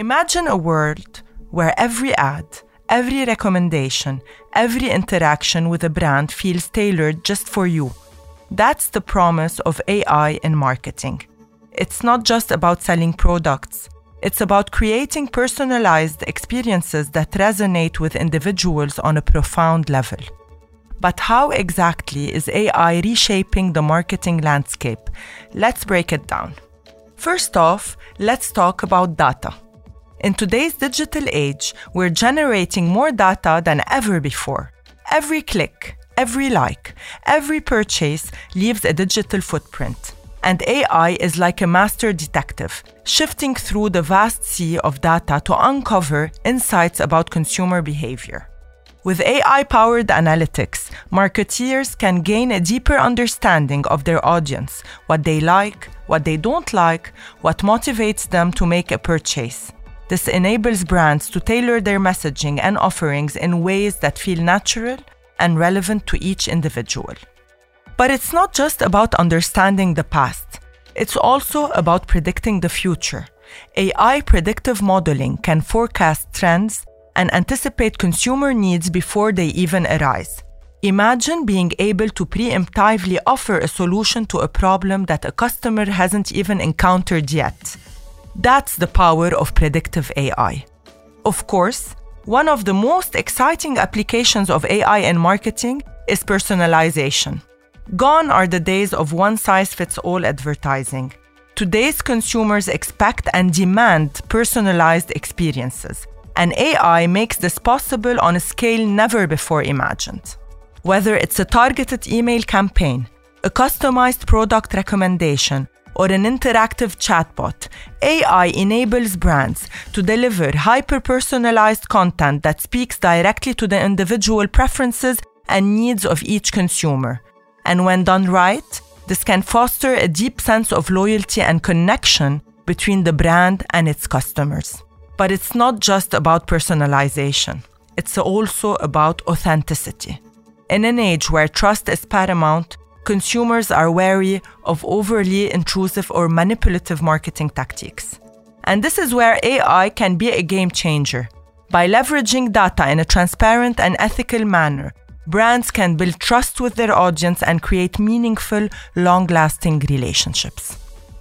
Imagine a world where every ad, every recommendation, every interaction with a brand feels tailored just for you. That's the promise of AI in marketing. It's not just about selling products. It's about creating personalized experiences that resonate with individuals on a profound level. But how exactly is AI reshaping the marketing landscape? Let's break it down. First off, let's talk about data. In today's digital age, we're generating more data than ever before. Every click, every like, every purchase leaves a digital footprint. And AI is like a master detective, shifting through the vast sea of data to uncover insights about consumer behavior. With AI-powered analytics, marketeers can gain a deeper understanding of their audience, what they like, what they don't like, what motivates them to make a purchase. This enables brands to tailor their messaging and offerings in ways that feel natural and relevant to each individual. But it's not just about understanding the past. It's also about predicting the future. AI predictive modeling can forecast trends and anticipate consumer needs before they even arise. Imagine being able to preemptively offer a solution to a problem that a customer hasn't even encountered yet. That's the power of predictive AI. Of course, one of the most exciting applications of AI in marketing is personalization. Gone are the days of one-size-fits-all advertising. Today's consumers expect and demand personalized experiences, and AI makes this possible on a scale never before imagined. Whether it's a targeted email campaign, a customized product recommendation, or an interactive chatbot, AI enables brands to deliver hyper-personalized content that speaks directly to the individual preferences and needs of each consumer. And when done right, this can foster a deep sense of loyalty and connection between the brand and its customers. But it's not just about personalization. It's also about authenticity. In an age where trust is paramount, consumers are wary of overly intrusive or manipulative marketing tactics. And this is where AI can be a game changer. By leveraging data in a transparent and ethical manner, brands can build trust with their audience and create meaningful, long-lasting relationships.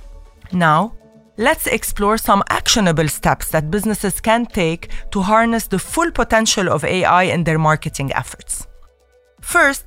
Now, let's explore some actionable steps that businesses can take to harness the full potential of AI in their marketing efforts. First,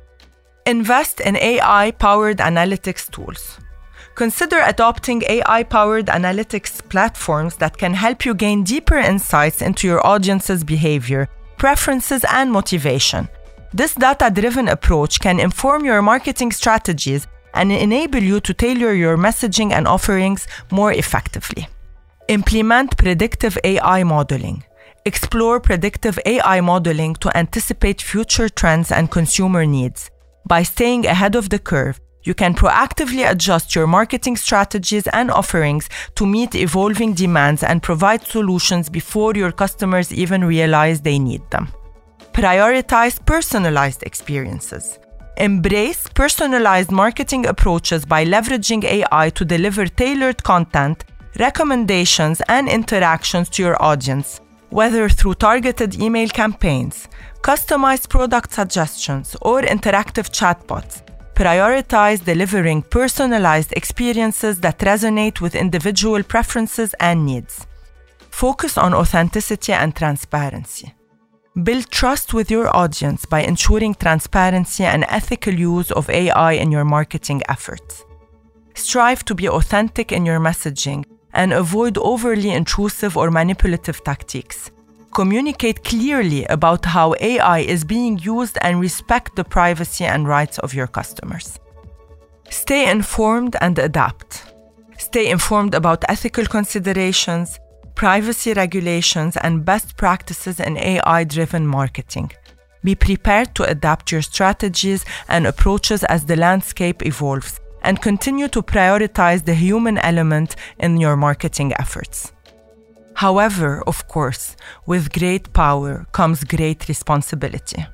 invest in AI-powered analytics tools. Consider adopting AI-powered analytics platforms that can help you gain deeper insights into your audience's behavior, preferences, and motivation. This data-driven approach can inform your marketing strategies and enable you to tailor your messaging and offerings more effectively. Implement predictive AI modeling. Explore predictive AI modeling to anticipate future trends and consumer needs. By staying ahead of the curve, you can proactively adjust your marketing strategies and offerings to meet evolving demands and provide solutions before your customers even realize they need them. Prioritize personalized experiences. Embrace personalized marketing approaches by leveraging AI to deliver tailored content, recommendations, and interactions to your audience, whether through targeted email campaigns, customized product suggestions, or interactive chatbots. Prioritize delivering personalized experiences that resonate with individual preferences and needs. Focus on authenticity and transparency. Build trust with your audience by ensuring transparency and ethical use of AI in your marketing efforts. Strive to be authentic in your messaging and avoid overly intrusive or manipulative tactics. Communicate clearly about how AI is being used and respect the privacy and rights of your customers. Stay informed and adapt. Stay informed about ethical considerations, privacy regulations, and best practices in AI-driven marketing. Be prepared to adapt your strategies and approaches as the landscape evolves, and continue to prioritize the human element in your marketing efforts. However, of course, with great power comes great responsibility.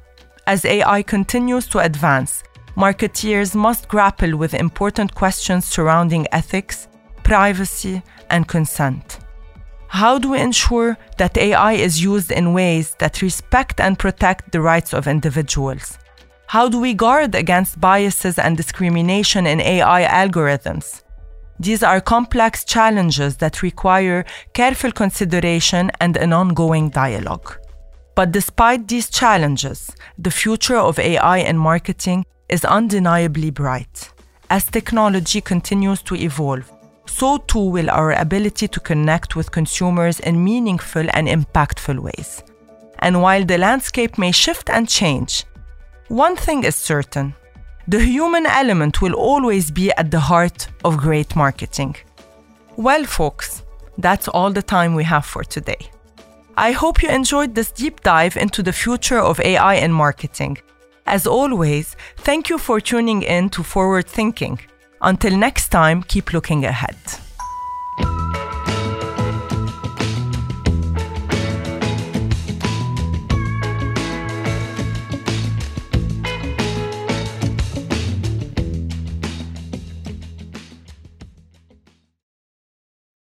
As AI continues to advance, marketeers must grapple with important questions surrounding ethics, privacy, and consent. How do we ensure that AI is used in ways that respect and protect the rights of individuals? How do we guard against biases and discrimination in AI algorithms? These are complex challenges that require careful consideration and an ongoing dialogue. But despite these challenges, the future of AI in marketing is undeniably bright. As technology continues to evolve, so too will our ability to connect with consumers in meaningful and impactful ways. And while the landscape may shift and change, one thing is certain: the human element will always be at the heart of great marketing. Well, folks, that's all the time we have for today. I hope you enjoyed this deep dive into the future of AI in marketing. As always, thank you for tuning in to Forward Thinking. Until next time, keep looking ahead.